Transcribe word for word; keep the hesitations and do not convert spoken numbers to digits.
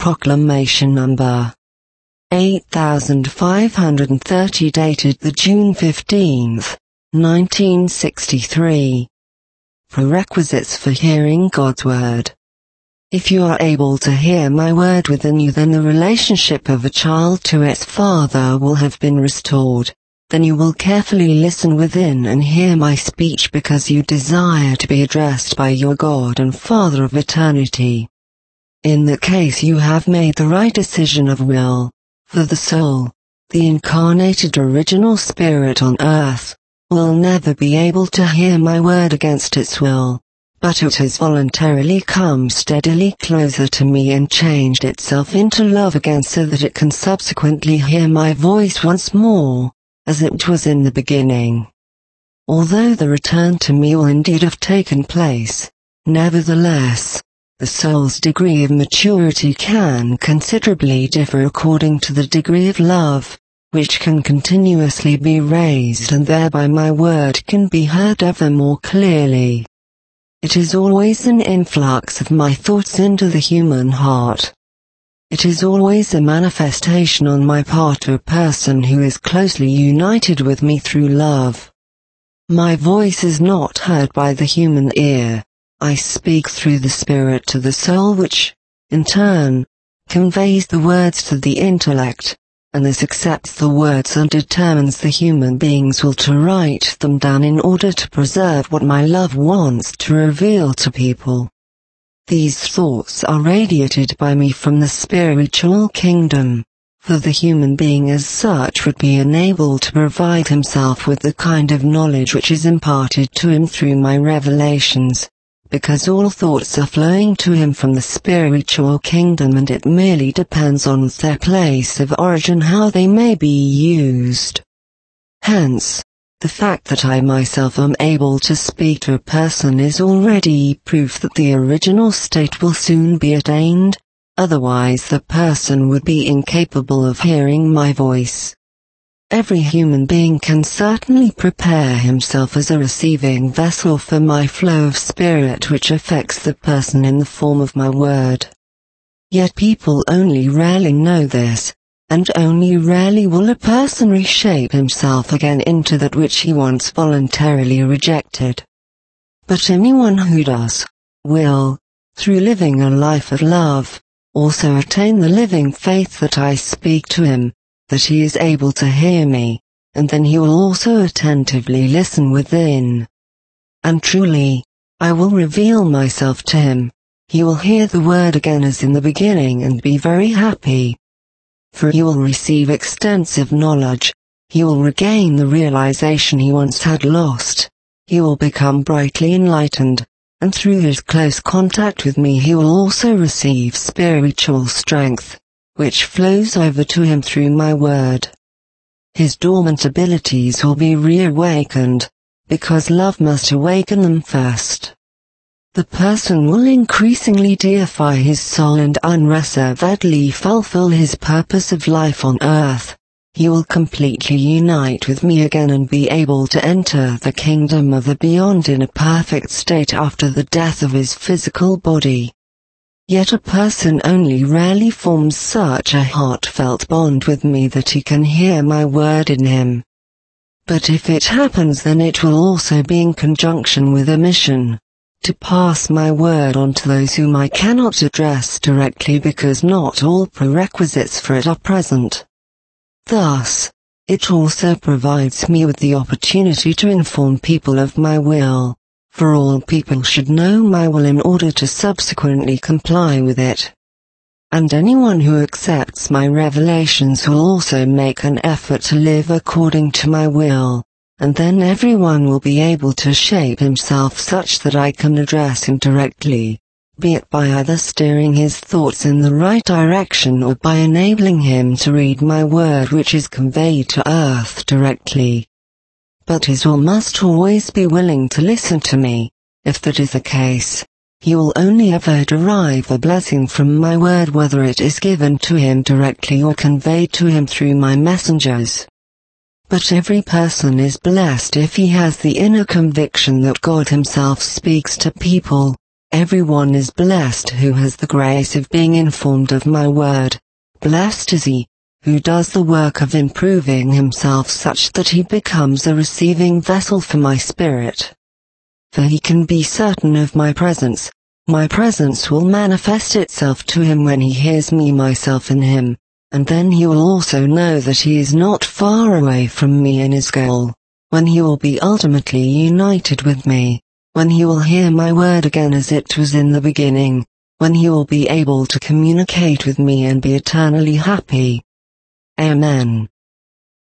Proclamation number eight thousand five hundred thirty dated the June fifteenth, nineteen sixty-three. Prerequisites for hearing God's Word. If you are able to hear my word within you, then the relationship of a child to its father will have been restored. Then you will carefully listen within and hear my speech because you desire to be addressed by your God and Father of eternity. In that case you have made the right decision of will, for the soul, the incarnated original spirit on earth, will never be able to hear my word against its will, but it has voluntarily come steadily closer to me and changed itself into love again so that it can subsequently hear my voice once more, as it was in the beginning. Although the return to me will indeed have taken place, nevertheless, the soul's degree of maturity can considerably differ according to the degree of love, which can continuously be raised, and thereby my word can be heard ever more clearly. It is always an influx of my thoughts into the human heart. It is always a manifestation on my part to a person who is closely united with me through love. My voice is not heard by the human ear. I speak through the spirit to the soul, which, in turn, conveys the words to the intellect, and this accepts the words and determines the human being's will to write them down in order to preserve what my love wants to reveal to people. These thoughts are radiated by me from the spiritual kingdom, for the human being as such would be enabled to provide himself with the kind of knowledge which is imparted to him through my revelations, because all thoughts are flowing to him from the spiritual kingdom, and it merely depends on their place of origin how they may be used. Hence, the fact that I myself am able to speak to a person is already proof that the original state will soon be attained, otherwise the person would be incapable of hearing my voice. Every human being can certainly prepare himself as a receiving vessel for my flow of spirit which affects the person in the form of my word. Yet people only rarely know this, and only rarely will a person reshape himself again into that which he once voluntarily rejected. But anyone who does, will, through living a life of love, also attain the living faith that I speak to him, that he is able to hear me, and then he will also attentively listen within. And truly, I will reveal myself to him. He will hear the word again as in the beginning and be very happy. For he will receive extensive knowledge, he will regain the realization he once had lost, he will become brightly enlightened, and through his close contact with me he will also receive spiritual strength, which flows over to him through my word. His dormant abilities will be reawakened, because love must awaken them first. The person will increasingly deify his soul and unreservedly fulfill his purpose of life on earth. He will completely unite with me again and be able to enter the kingdom of the beyond in a perfect state after the death of his physical body. Yet a person only rarely forms such a heartfelt bond with me that he can hear my word in him. But if it happens, then it will also be in conjunction with a mission, to pass my word on to those whom I cannot address directly because not all prerequisites for it are present. Thus, it also provides me with the opportunity to inform people of my will, for all people should know my will in order to subsequently comply with it. And anyone who accepts my revelations will also make an effort to live according to my will, and then everyone will be able to shape himself such that I can address him directly, be it by either steering his thoughts in the right direction or by enabling him to read my word which is conveyed to earth directly. But his will must always be willing to listen to me. If that is the case, he will only ever derive a blessing from my word, whether it is given to him directly or conveyed to him through my messengers. But every person is blessed if he has the inner conviction that God himself speaks to people, Everyone is blessed who has the grace of being informed of my word. Blessed is he who does the work of improving himself such that he becomes a receiving vessel for my spirit. For he can be certain of my presence. My presence will manifest itself to him when he hears me myself in him, and then he will also know that he is not far away from me in his goal, when he will be ultimately united with me, when he will hear my word again as it was in the beginning, when he will be able to communicate with me and be eternally happy. Amen.